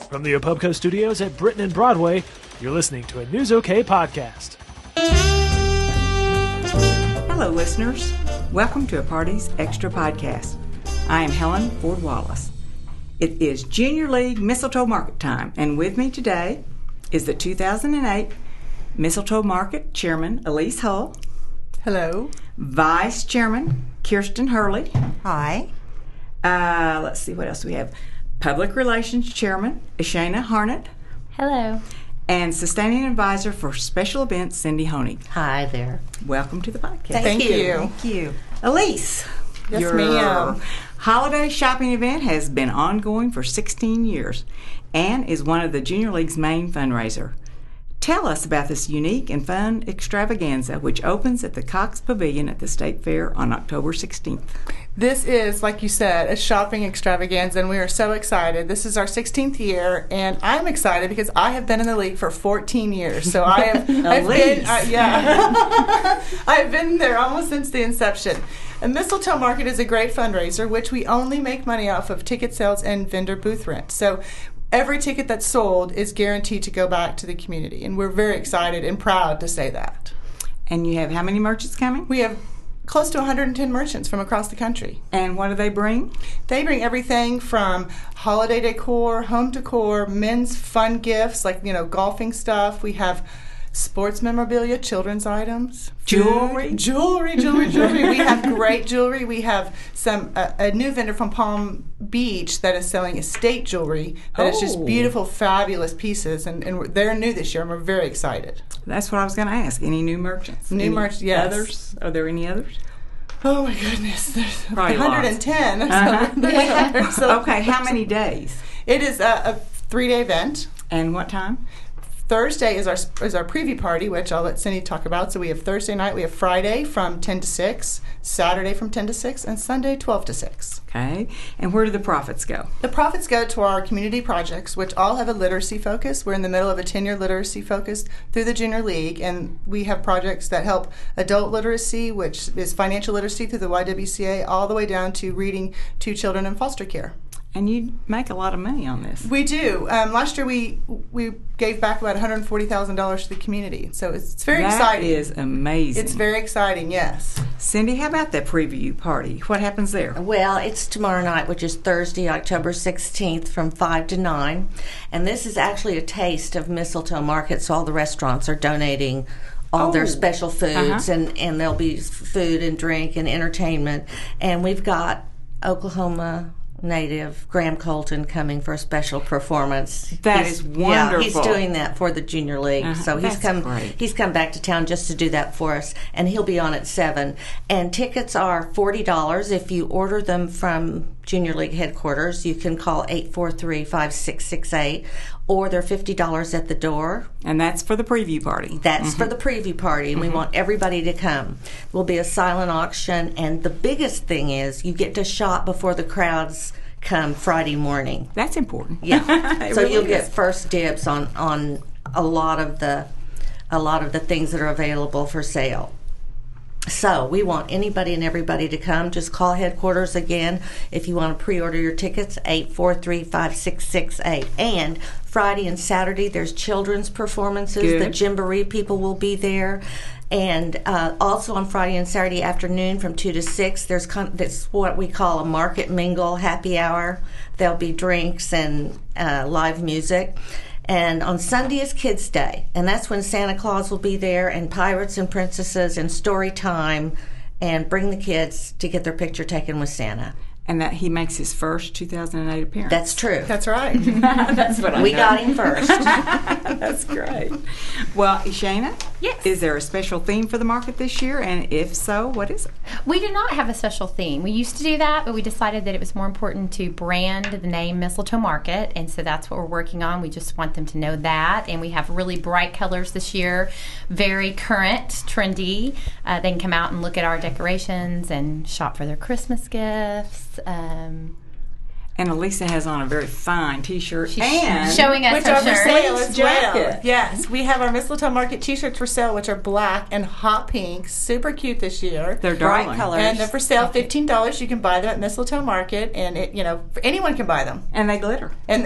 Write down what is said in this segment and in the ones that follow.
From the Apubco Studios at Britain and Broadway, you're listening to a News OK podcast. Hello, listeners. Welcome to A Party's Extra podcast. I am Helen Ford Wallace. It is Junior League Mistletoe Market time, and with me today is the 2008 Mistletoe Market Chairman Elise Hull. Hello. Vice Chairman Kirsten Hurley. Hi. Let's see what else we have. Public Relations Chairman Ishana Harnett. Hello. And Sustaining Advisor for Special Events Cindy Honig. Hi there. Welcome to the podcast. Thank you. Thank you. Elise. Yes, your ma'am. holiday shopping event has been ongoing for 16 years and is one of the Junior League's main fundraiser. Tell us about this unique and fun extravaganza which opens at the Cox Pavilion at the State Fair on October 16th. This is, like you said, a shopping extravaganza, and we are so excited. This is our 16th year, and I'm excited because I have been in the league for 14 years. So I have I've been there almost since the inception. A Mistletoe Market is a great fundraiser, which we only make money off of ticket sales and vendor booth rent. So every ticket that's sold is guaranteed to go back to the community, and we're very excited and proud to say that. And you have how many merchants coming? We have close to 110 merchants from across the country. And what do they bring? They bring everything from holiday decor, home decor, men's fun gifts like, golfing stuff. We have sports memorabilia, children's items, Jewelry. Jewelry. We have great jewelry. We have a new vendor from Palm Beach that is selling estate jewelry that is just beautiful, fabulous pieces, and they're new this year, and we're very excited. That's what I was going to ask. Any new merchants? New merchants, yes. Others? Are there any others? Oh my goodness, there's Probably 110. Okay, how many days? It is a 3-day event. And what time? Thursday is our preview party, which I'll let Cindy talk about. So we have Thursday night, we have Friday from 10 to 6, Saturday from 10 to 6, and Sunday 12 to 6. Okay. And where do the profits go? The profits go to our community projects, which all have a literacy focus. We're in the middle of a 10-year literacy focus through the Junior League, and we have projects that help adult literacy, which is financial literacy through the YWCA, all the way down to reading to children in foster care. And you make a lot of money on this. We do. Last year we gave back about $140,000 to the community. So it's very exciting. That is amazing. It's very exciting, yes. Cindy, how about that preview party? What happens there? Well, it's tomorrow night, which is Thursday, October 16th from 5 to 9. And this is actually a taste of Mistletoe Market, so all the restaurants are donating all their special foods, and there'll be food and drink and entertainment. And we've got Oklahoma native Graham Colton coming for a special performance. That is wonderful. Yeah, he's doing that for the Junior League. So he's great. He's come back to town just to do that for us, and he'll be on at 7. And tickets are $40 if you order them from Junior League headquarters. You can call 843-5668, or they're $50 at the door. And that's for the preview party. That's for the preview party, and we want everybody to come. There'll be a silent auction, and the biggest thing is you get to shop before the crowds come Friday morning. That's important. Yeah. So really you'll get first dibs on a lot of the things that are available for sale. So we want anybody and everybody to come. Just call headquarters again if you want to pre-order your tickets, 843-5668. And Friday and Saturday, there's children's performances. Good. The Gymboree people will be there. And also on Friday and Saturday afternoon from 2 to 6, that's what we call a market mingle happy hour. There'll be drinks and live music. And on Sunday is Kids' Day, and that's when Santa Claus will be there, and Pirates and Princesses and story time, and bring the kids to get their picture taken with Santa. And that he makes his first 2008 appearance. That's true. That's right. That's what I We know. got him first. That's great. Well, Ishana? Yes. Is there a special theme for the market this year? And if so, what is it? We do not have a special theme. We used to do that, but we decided that it was more important to brand the name Mistletoe Market, and so that's what we're working on. We just want them to know that, and we have really bright colors this year, very current, trendy. They can come out and look at our decorations and shop for their Christmas gifts. And And Elisa has on a very fine T-shirt and showing us Which her are for shirt. sale as well. jacket. Yes, we have our Mistletoe Market T-shirts for sale, which are black and hot pink, super cute this year. They're Bright darling. colors. And they're for sale, $15. You can buy them at Mistletoe Market, and anyone can buy them. And they glitter. And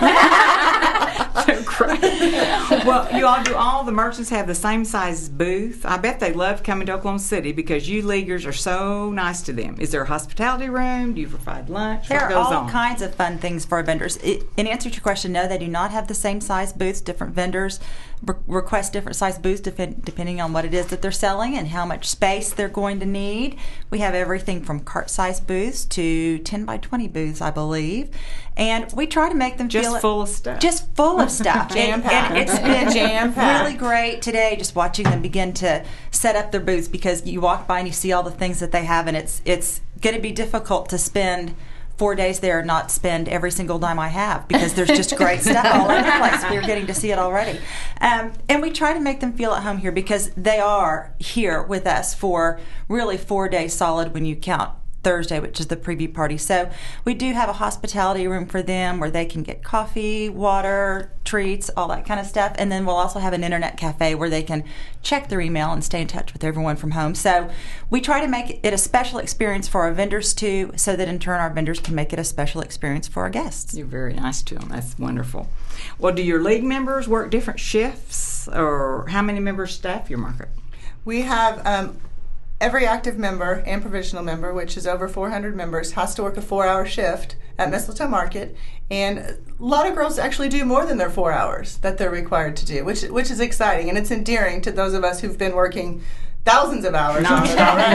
They're great. Well, do all the merchants have the same size booth? I bet they love coming to Oklahoma City because you leaguers are so nice to them. Is there a hospitality room? Do you provide lunch? There What are goes all on? kinds of fun things for our vendors. In answer to your question, no, they do not have the same size booths. Different vendors request different size booths depending on what it is that they're selling and how much space they're going to need. We have everything from cart-size booths to 10 by 20 booths, I believe. And we try to make them Just feel full of stuff. Just full of stuff. Jam-packed. And it's been Jam-packed. really great today just watching them begin to set up their booths, because you walk by and you see all the things that they have, and it's going to be difficult to spend 4 days there and not spend every single dime I have, because there's just great stuff all over the place. We're getting to see it already. And we try to make them feel at home here, because they are here with us for really 4 days solid when you count Thursday, which is the preview party. So we do have a hospitality room for them where they can get coffee, water, treats, all that kind of stuff. And then we'll also have an internet cafe where they can check their email and stay in touch with everyone from home. So we try to make it a special experience for our vendors too, so that in turn our vendors can make it a special experience for our guests. You're very nice to them. That's wonderful. Well, do your league members work different shifts, or how many members staff your market? we have every active member and provisional member, which is over 400 members, has to work a 4-hour shift at Mistletoe Market. And a lot of girls actually do more than their 4 hours that they're required to do, which is exciting. And it's endearing to those of us who've been working thousands of hours on it already.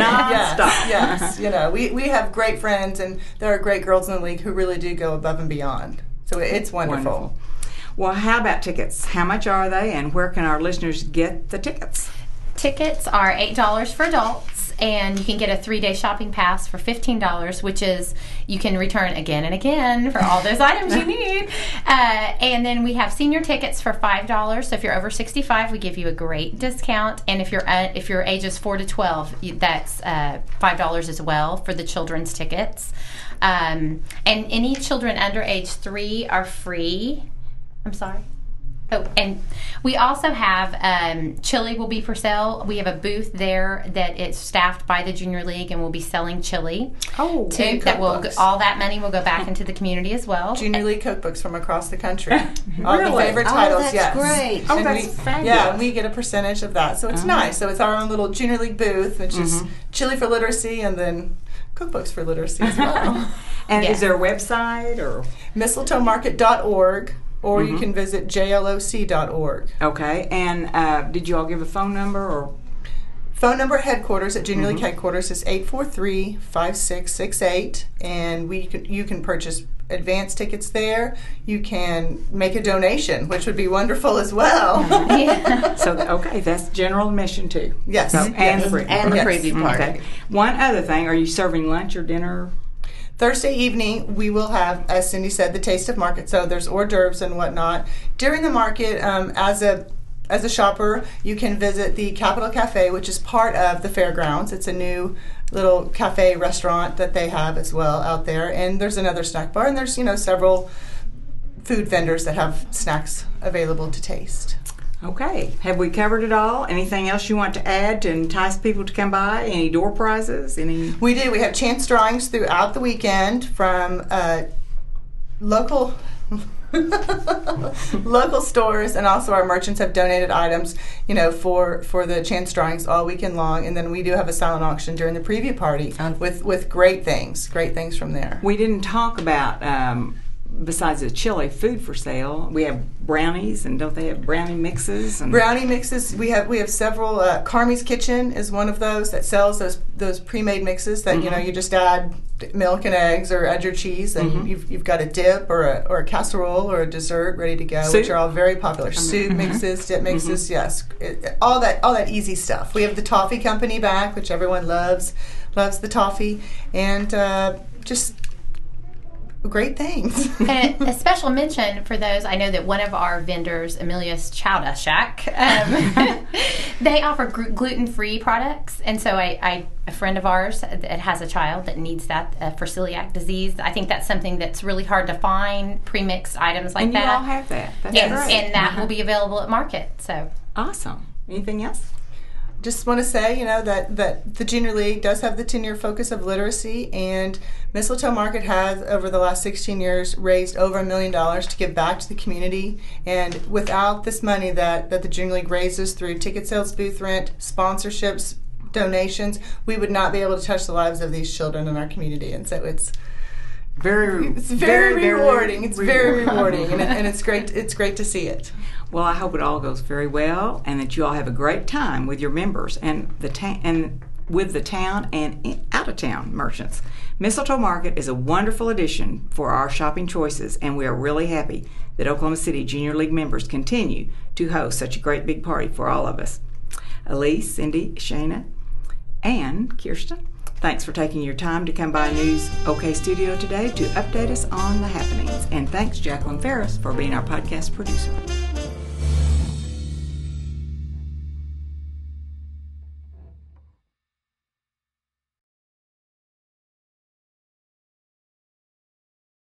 Yes. You know, we have great friends, and there are great girls in the league who really do go above and beyond. So it's wonderful. Well, how about tickets? How much are they, and where can our listeners get the tickets? Tickets are $8 for adults, and you can get a 3-day shopping pass for $15, which is you can return again and again for all those items you need. And then we have senior tickets for $5. So if you're over 65, we give you a great discount. And if you're ages 4 to 12, that's $5 as well for the children's tickets. And any children under age 3 are free. I'm sorry. Oh, and we also have chili will be for sale. We have a booth there that is staffed by the Junior League, and we'll be selling chili. Oh, too. and That will cookbooks. all that money will go back into the community as well. Junior League cookbooks from across the country. All the Really? favorite Oh, titles, that's yes. great. Oh, And that's we, fabulous. Yeah, and we get a percentage of that. So it's nice. So it's our own little Junior League booth, which is chili for literacy, and then cookbooks for literacy as well. And Yeah. is there a website or? MistletoeMarket.org, or you can visit jloc.org. Okay, and did you all give a phone number or? Phone number at headquarters, at Junior League headquarters, is 843-5668, and you can purchase advance tickets there. You can make a donation, which would be wonderful as well. So okay, that's general admission too. Yes. So, and Yes. the free. And the Yes. preview party. Okay. One other thing: are you serving lunch or dinner? Thursday evening, we will have, as Cindy said, the Taste of Market. So there's hors d'oeuvres and whatnot. During the market, as a shopper, you can visit the Capitol Cafe, which is part of the fairgrounds. It's a new little cafe restaurant that they have as well out there. And there's another snack bar, and there's several food vendors that have snacks available to taste. Okay, have we covered it all? Anything else you want to add to entice people to come by? Any door prizes? Any? We do. We have chance drawings throughout the weekend from local local stores, and also our merchants have donated items, for the chance drawings all weekend long. And then we do have a silent auction during the preview party with great things from there. We didn't talk about besides the chili food for sale. We have brownies, and don't they have brownie mixes? And Brownie mixes. We have several. Carmi's Kitchen is one of those that sells those pre-made mixes that you just add milk and eggs, or add your cheese, and you've got a dip or a casserole or a dessert ready to go, Soup? which are all very popular. Soup mixes, dip mixes, yes, all that easy stuff. We have the toffee company back, which everyone loves the toffee, and just great things. And a special mention for those, I know that one of our vendors, Amelia's Chowda Shack, they offer gluten-free products. And so a friend of ours that has a child that needs that for celiac disease, I think that's something that's really hard to find, pre-mixed items like and that. you all have that. That's Yes, great. and that will be available at market. So Awesome. Anything else? Just want to say, that the Junior League does have the 10-year focus of literacy, and Mistletoe Market has, over the last 16 years, raised over $1 million to give back to the community. And without this money that the Junior League raises through ticket sales, booth rent, sponsorships, donations, we would not be able to touch the lives of these children in our community. And so it's very rewarding. It's very rewarding, and it's great. It's great to see it. Well, I hope it all goes very well, and that you all have a great time with your members and with the town and out of town merchants. Mistletoe Market is a wonderful addition for our shopping choices, and we are really happy that Oklahoma City Junior League members continue to host such a great big party for all of us. Elise, Cindy, Shana, and Kirsten, thanks for taking your time to come by News OK Studio today to update us on the happenings. And thanks, Jacqueline Ferris, for being our podcast producer.